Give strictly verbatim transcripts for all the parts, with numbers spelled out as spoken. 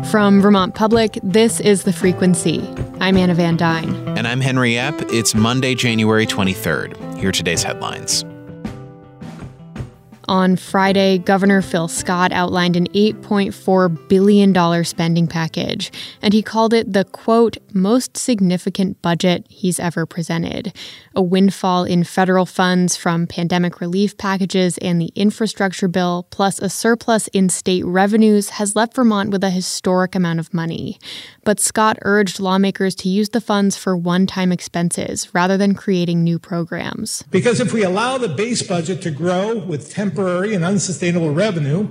From Vermont Public, this is The Frequency. I'm Anna Van Dyne. And I'm Henry Epp. It's Monday, January twenty-third. Here are today's headlines. On Friday, Governor Phil Scott outlined an eight point four billion dollars spending package, and he called it the, quote, most significant budget he's ever presented. A windfall in federal funds from pandemic relief packages and the infrastructure bill, plus a surplus in state revenues, has left Vermont with a historic amount of money. But Scott urged lawmakers to use the funds for one-time expenses rather than creating new programs. Because if we allow the base budget to grow with temporary and unsustainable revenue,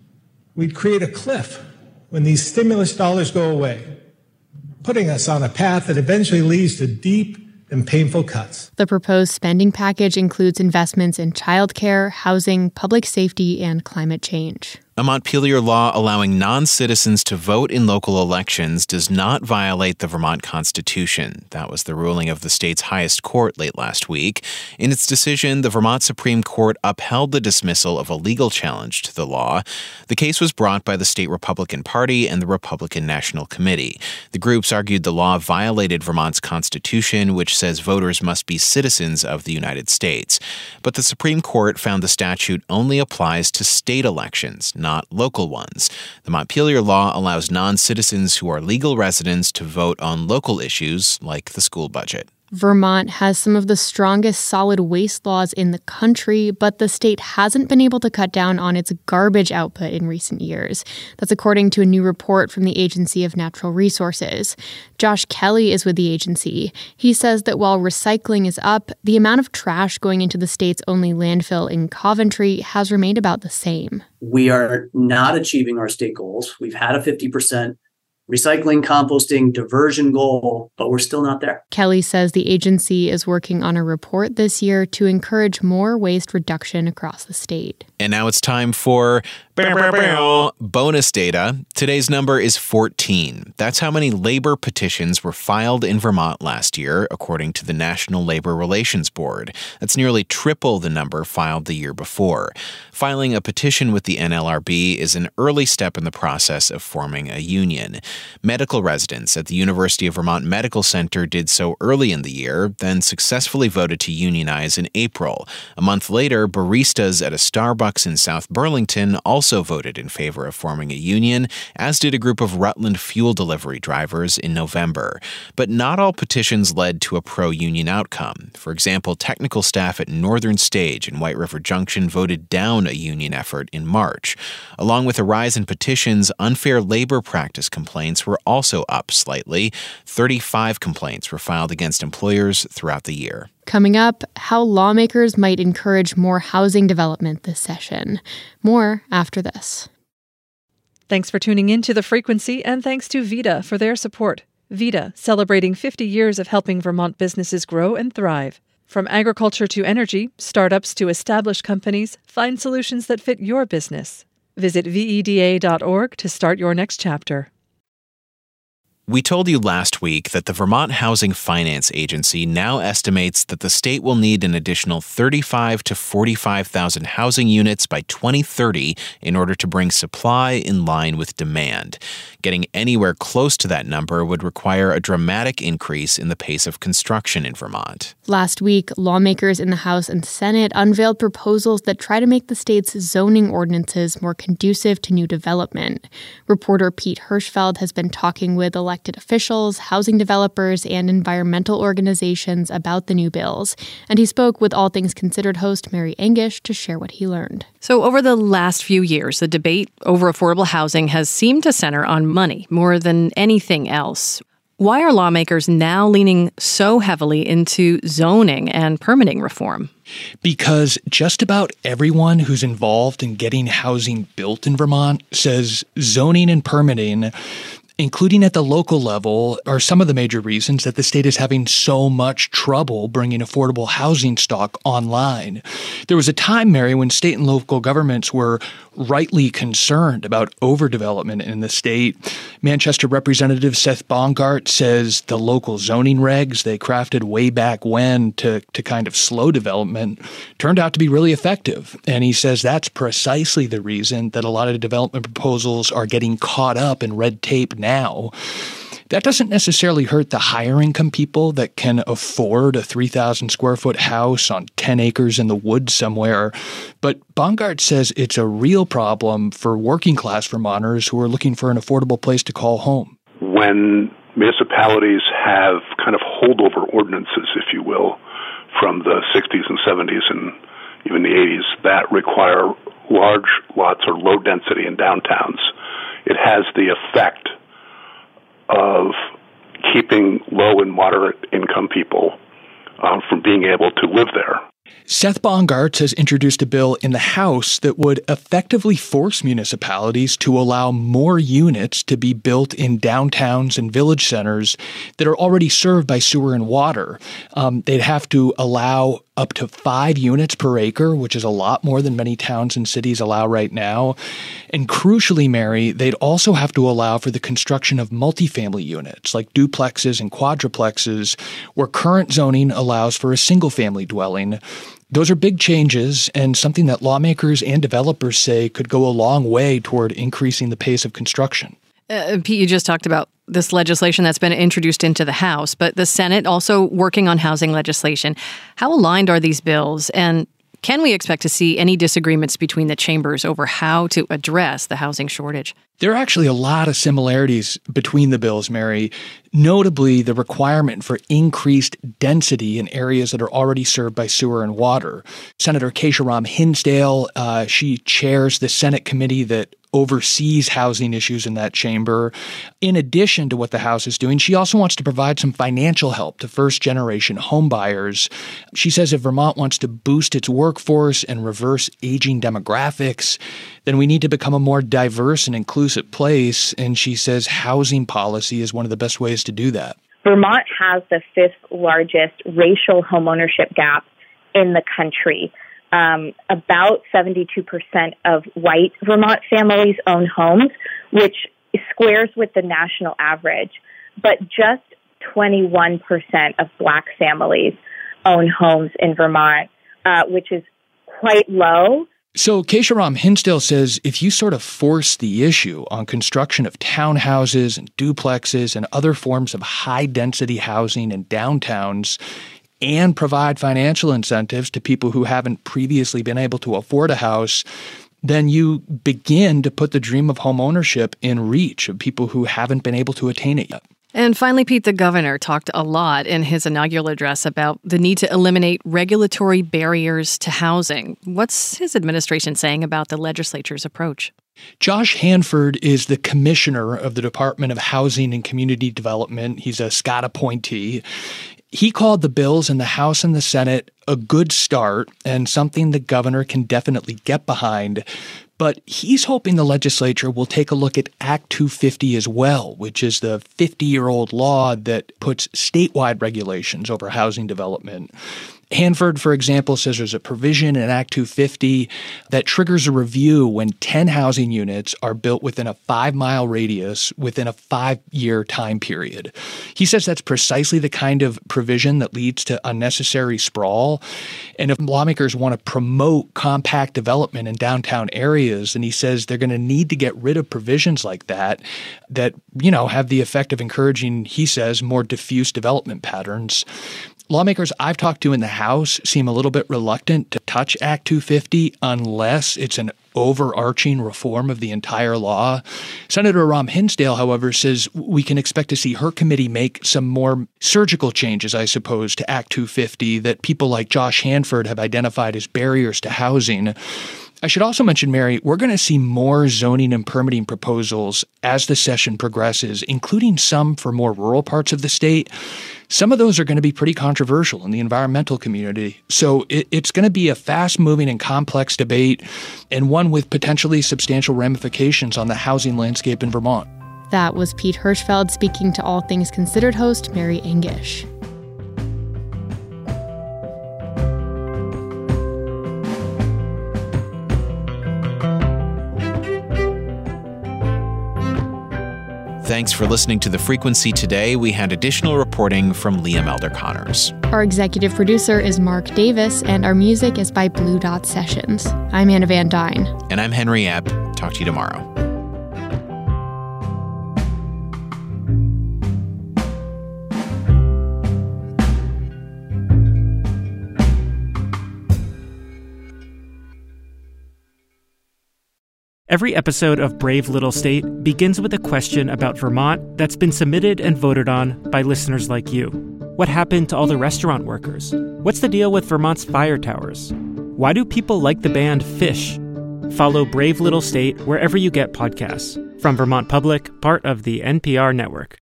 we'd create a cliff when these stimulus dollars go away, putting us on a path that eventually leads to deep and painful cuts. The proposed spending package includes investments in childcare, housing, public safety, and climate change. A Montpelier law allowing non-citizens to vote in local elections does not violate the Vermont Constitution. That was the ruling of the state's highest court late last week. In its decision, the Vermont Supreme Court upheld the dismissal of a legal challenge to the law. The case was brought by the state Republican Party and the Republican National Committee. The groups argued the law violated Vermont's Constitution, which says voters must be citizens of the United States. But the Supreme Court found the statute only applies to state elections, not not local ones. The Montpelier law allows non-citizens who are legal residents to vote on local issues like the school budget. Vermont has some of the strongest solid waste laws in the country, but the state hasn't been able to cut down on its garbage output in recent years. That's according to a new report from the Agency of Natural Resources. Josh Kelly is with the agency. He says that while recycling is up, the amount of trash going into the state's only landfill in Coventry has remained about the same. We are not achieving our state goals. We've had a fifty percent recycling, composting, diversion goal, but we're still not there. Kelly says the agency is working on a report this year to encourage more waste reduction across the state. And now it's time for bonus data. Today's number is fourteen. That's how many labor petitions were filed in Vermont last year, according to the National Labor Relations Board. That's nearly triple the number filed the year before. Filing a petition with the N L R B is an early step in the process of forming a union. Medical residents at the University of Vermont Medical Center did so early in the year, then successfully voted to unionize in April. A month later, baristas at a Starbucks in South Burlington also voted in favor of forming a union, as did a group of Rutland fuel delivery drivers in November. But not all petitions led to a pro-union outcome. For example, technical staff at Northern Stage in White River Junction voted down a union effort in March. Along with a rise in petitions, unfair labor practice complaints were also up slightly. thirty-five complaints were filed against employers throughout the year. Coming up, how lawmakers might encourage more housing development this session. More after this. Thanks for tuning in to The Frequency, and thanks to Vida for their support. Vida, celebrating fifty years of helping Vermont businesses grow and thrive. From agriculture to energy, startups to established companies, find solutions that fit your business. Visit V E D A dot org to start your next chapter. We told you last week that the Vermont Housing Finance Agency now estimates that the state will need an additional thirty-five to forty-five thousand housing units by twenty thirty in order to bring supply in line with demand. Getting anywhere close to that number would require a dramatic increase in the pace of construction in Vermont. Last week, lawmakers in the House and Senate unveiled proposals that try to make the state's zoning ordinances more conducive to new development. Reporter Pete Hirschfeld has been talking with elected officials, housing developers, and environmental organizations about the new bills. And he spoke with All Things Considered host Mary Engish to share what he learned. So over the last few years, the debate over affordable housing has seemed to center on money more than anything else. Why are lawmakers now leaning so heavily into zoning and permitting reform? Because just about everyone who's involved in getting housing built in Vermont says zoning and permitting including at the local level, are some of the major reasons that the state is having so much trouble bringing affordable housing stock online. There was a time, Mary, when state and local governments were rightly concerned about overdevelopment in the state. Manchester Representative Seth Bongart says the local zoning regs they crafted way back when to, to kind of slow development turned out to be really effective. And he says that's precisely the reason that a lot of development proposals are getting caught up in red tape now. That doesn't necessarily hurt the higher income people that can afford a three thousand square foot house on ten acres in the woods somewhere. But Bongart says it's a real problem for working class Vermonters who are looking for an affordable place to call home. When municipalities have kind of holdover ordinances, if you will, from the sixties and seventies and even the eighties that require large lots or low density in downtowns, it has the effect of keeping low and moderate income people um, from being able to live there. Seth Bongart has introduced a bill in the House that would effectively force municipalities to allow more units to be built in downtowns and village centers that are already served by sewer and water. Um, they'd have to allow up to five units per acre, which is a lot more than many towns and cities allow right now. And crucially, Mary, they'd also have to allow for the construction of multifamily units like duplexes and quadruplexes, where current zoning allows for a single-family dwelling. Those are big changes and something that lawmakers and developers say could go a long way toward increasing the pace of construction. Uh, Pete, you just talked about this legislation that's been introduced into the House, but the Senate also working on housing legislation. How aligned are these bills, and can we expect to see any disagreements between the chambers over how to address the housing shortage? There are actually a lot of similarities between the bills, Mary, notably the requirement for increased density in areas that are already served by sewer and water. Senator Keisha Ram Hinsdale, uh, she chairs the Senate committee that oversees housing issues in that chamber. In addition to what the House is doing, she also wants to provide some financial help to first-generation homebuyers. She says if Vermont wants to boost its workforce and reverse aging demographics, then we need to become a more diverse and inclusive place. And she says housing policy is one of the best ways to do that. Vermont has the fifth largest racial homeownership gap in the country. Um, about seventy-two percent of white Vermont families own homes, which squares with the national average. But just twenty-one percent of black families own homes in Vermont, uh, which is quite low. So Keisha Ram Hinsdale says if you sort of force the issue on construction of townhouses and duplexes and other forms of high-density housing in downtowns, and provide financial incentives to people who haven't previously been able to afford a house, then you begin to put the dream of home ownership in reach of people who haven't been able to attain it yet. And finally, Pete, the governor talked a lot in his inaugural address about the need to eliminate regulatory barriers to housing. What's his administration saying about the legislature's approach? Josh Hanford is the commissioner of the Department of Housing and Community Development. He's a Scott appointee. He called the bills in the House and the Senate a good start and something the governor can definitely get behind. But he's hoping the legislature will take a look at Act two fifty as well, which is the fifty-year-old law that puts statewide regulations over housing development. Hanford, for example, says there's a provision in Act two fifty that triggers a review when ten housing units are built within a five-mile radius within a five-year time period. He says that's precisely the kind of provision that leads to unnecessary sprawl. And if lawmakers want to promote compact development in downtown areas, then he says they're going to need to get rid of provisions like that that, you know, have the effect of encouraging, he says, more diffuse development patterns. Lawmakers I've talked to in the House seem a little bit reluctant to touch Act two fifty unless it's an overarching reform of the entire law. Senator Ram Hinsdale, however, says we can expect to see her committee make some more surgical changes, I suppose, to Act two fifty that people like Josh Hanford have identified as barriers to housing. I should also mention, Mary, we're going to see more zoning and permitting proposals as the session progresses, including some for more rural parts of the state. Some of those are going to be pretty controversial in the environmental community. So it, it's going to be a fast-moving and complex debate, and one with potentially substantial ramifications on the housing landscape in Vermont. That was Pete Hirschfeld speaking to All Things Considered host Mary Engish. Thanks for listening to The Frequency today. We had additional reporting from Liam Elder Connors. Our executive producer is Mark Davis, and our music is by Blue Dot Sessions. I'm Anna Van Dyne. And I'm Henry Epp. Talk to you tomorrow. Every episode of Brave Little State begins with a question about Vermont that's been submitted and voted on by listeners like you. What happened to all the restaurant workers? What's the deal with Vermont's fire towers? Why do people like the band Phish? Follow Brave Little State wherever you get podcasts. From Vermont Public, part of the N P R network.